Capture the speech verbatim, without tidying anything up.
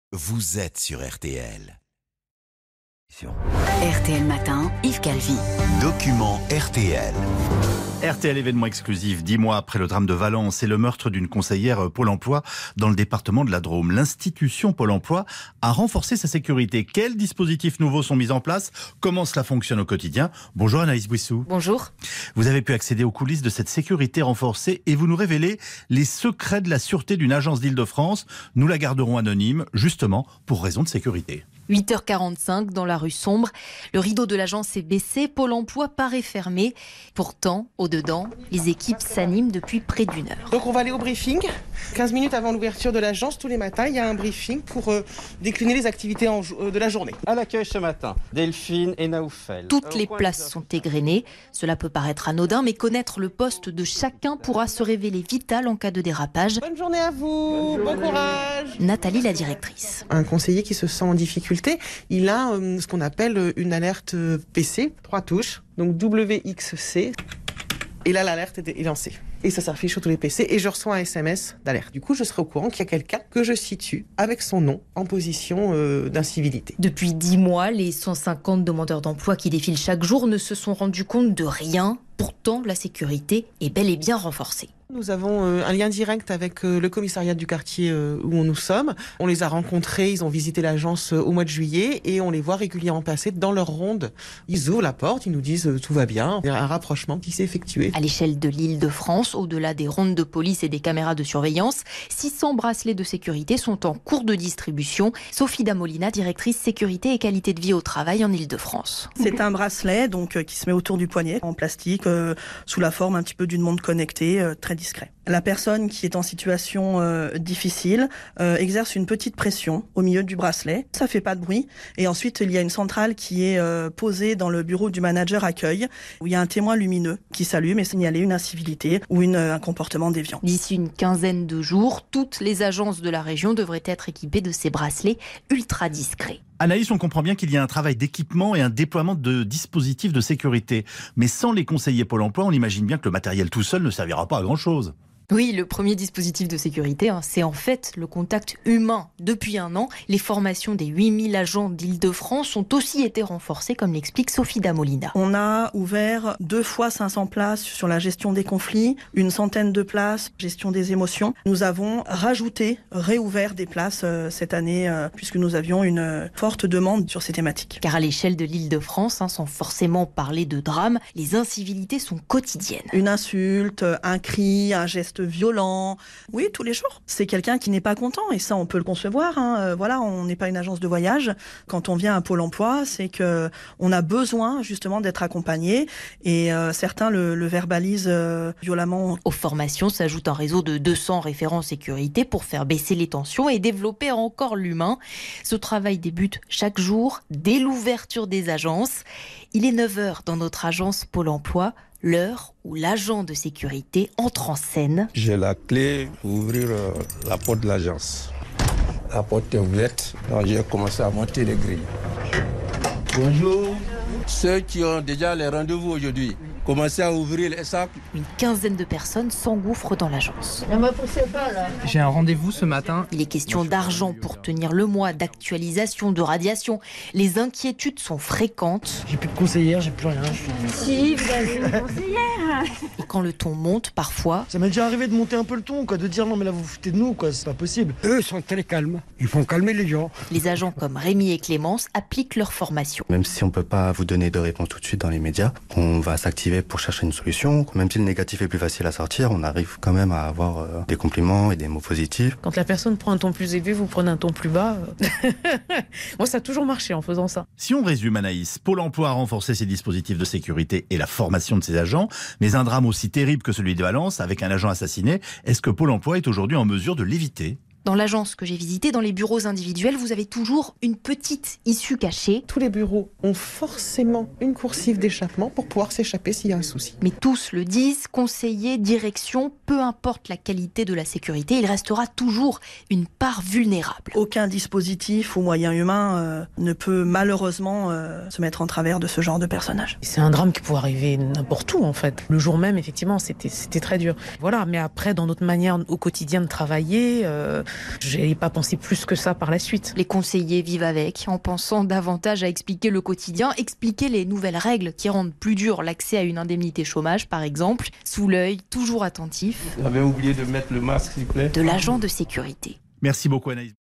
Vous êtes sur R T L. R T L Matin, Yves Calvi. Document R T L. R T L événement exclusif, dix mois après le drame de Valence et le meurtre d'une conseillère Pôle emploi dans le département de la Drôme. L'institution Pôle emploi a renforcé sa sécurité. Quels dispositifs nouveaux sont mis en place? Comment cela fonctionne au quotidien? Bonjour Anaïs Bouissou. Bonjour. Vous avez pu accéder aux coulisses de cette sécurité renforcée et vous nous révélez les secrets de la sûreté d'une agence d'Île-de-France. Nous la garderons anonyme, justement, pour raison de sécurité. huit heures quarante-cinq dans la rue Sombre. Le rideau de l'agence est baissé. Pôle emploi paraît fermé. Pourtant, au-dedans, les équipes s'animent depuis près d'une heure. Donc on va aller au briefing. quinze minutes avant l'ouverture de l'agence, tous les matins, il y a un briefing pour euh, décliner les activités en, euh, de la journée. À l'accueil ce matin, Delphine et Naoufel. Toutes les places sont égrenées. Cela peut paraître anodin, mais connaître le poste de chacun pourra se révéler vital en cas de dérapage. Bonne journée à vous, bon courage. Nathalie, la directrice. Un conseiller qui se sent en difficulté, il a euh, ce qu'on appelle une alerte P C, trois touches, donc W X C. Et là, l'alerte est lancée. Et ça s'affiche sur tous les P C et je reçois un S M S d'alerte. Du coup, je serai au courant qu'il y a quelqu'un que je situe avec son nom en position euh, d'incivilité. Depuis dix mois, les cent cinquante demandeurs d'emploi qui défilent chaque jour ne se sont rendus compte de rien. Pourtant, la sécurité est bel et bien renforcée. Nous avons euh, un lien direct avec euh, le commissariat du quartier euh, où nous sommes. On les a rencontrés, ils ont visité l'agence euh, au mois de juillet et on les voit régulièrement passer dans leur ronde. Ils ouvrent la porte, ils nous disent euh, tout va bien. Il y a un rapprochement qui s'est effectué. À l'échelle de l'Île-de-France, au-delà des rondes de police et des caméras de surveillance, six cents bracelets de sécurité sont en cours de distribution. Sophie Damolina, directrice sécurité et qualité de vie au travail en Île-de-France. C'est un bracelet donc, euh, qui se met autour du poignet, en plastique, euh, sous la forme un petit peu d'une montre connectée, euh, très discret. La personne qui est en situation euh, difficile euh, exerce une petite pression au milieu du bracelet. Ça fait pas de bruit. Et ensuite, il y a une centrale qui est euh, posée dans le bureau du manager accueil, où il y a un témoin lumineux qui s'allume et signaler une incivilité ou une, un comportement déviant. D'ici une quinzaine de jours, toutes les agences de la région devraient être équipées de ces bracelets ultra discrets. Anaïs, on comprend bien qu'il y a un travail d'équipement et un déploiement de dispositifs de sécurité. Mais sans les conseillers Pôle emploi, on imagine bien que le matériel tout seul ne servira pas à grand-chose. Oui, le premier dispositif de sécurité, hein, c'est en fait le contact humain. Depuis un an, les formations des huit mille agents d'Île-de-France ont aussi été renforcées, comme l'explique Sophie Damolina. On a ouvert deux fois cinq cents places sur la gestion des conflits, une centaine de places, gestion des émotions. Nous avons rajouté, réouvert des places euh, cette année, euh, puisque nous avions une euh, forte demande sur ces thématiques. Car à l'échelle de l'Île-de-France, hein, sans forcément parler de drame, les incivilités sont quotidiennes. Une insulte, un cri, un geste violent, oui, tous les jours. C'est quelqu'un qui n'est pas content et ça, on peut le concevoir. Hein. Euh, voilà, on n'est pas une agence de voyage. Quand on vient à Pôle emploi, c'est que on a besoin justement d'être accompagné et euh, certains le, le verbalisent euh, violemment. Aux formations s'ajoute un réseau de deux cents référents sécurité pour faire baisser les tensions et développer encore l'humain. Ce travail débute chaque jour dès l'ouverture des agences. Il est neuf heures dans notre agence Pôle emploi. L'heure où l'agent de sécurité entre en scène. J'ai la clé pour ouvrir euh, la porte de l'agence. La porte est ouverte, donc j'ai commencé à monter les grilles. Bonjour. Ceux qui ont déjà les rendez-vous aujourd'hui, commencez à ouvrir les sacs. Une quinzaine de personnes s'engouffrent dans l'agence. Ne me poussez pas là. J'ai un rendez-vous ce matin. Il est question d'argent pour tenir le mois, d'actualisation, de radiation. Les inquiétudes sont fréquentes. J'ai plus de conseillère, j'ai plus rien. Je suis... Si, vous avez une conseillère. Et quand le ton monte, parfois... Ça m'est déjà arrivé de monter un peu le ton, quoi, de dire non mais là vous vous foutez de nous, quoi, c'est pas possible. Eux sont très calmes, ils font calmer les gens. Les agents comme Rémi et Clémence appliquent leur formation. Même si on peut pas vous donner de réponse tout de suite dans les médias, on va s'activer pour chercher une solution. Même si le négatif est plus facile à sortir, on arrive quand même à avoir euh, des compliments et des mots positifs. Quand la personne prend un ton plus élevé, vous prenez un ton plus bas. Moi, ça a toujours marché en faisant ça. Si on résume, Anaïs, Pôle emploi a renforcé ses dispositifs de sécurité et la formation de ses agents, mais un drame aussi terrible que celui de Valence, avec un agent assassiné, est-ce que Pôle emploi est aujourd'hui en mesure de l'éviter ? Dans l'agence que j'ai visitée, dans les bureaux individuels, vous avez toujours une petite issue cachée. Tous les bureaux ont forcément une coursive d'échappement pour pouvoir s'échapper s'il y a un souci. Mais tous le disent, conseillers, direction, peu importe la qualité de la sécurité, il restera toujours une part vulnérable. Aucun dispositif ou moyen humain euh, ne peut malheureusement euh, se mettre en travers de ce genre de personnage. C'est un drame qui peut arriver n'importe où en fait. Le jour même, effectivement, c'était, c'était très dur. Voilà, mais après, dans notre manière au quotidien de travailler... Euh, J'ai pas pensé plus que ça par la suite. Les conseillers vivent avec, en pensant davantage à expliquer le quotidien, expliquer les nouvelles règles qui rendent plus dur l'accès à une indemnité chômage, par exemple, sous l'œil toujours attentif J'avais oublié de mettre le masque, s'il vous plaît. de l'agent de sécurité. Merci beaucoup Anaïs.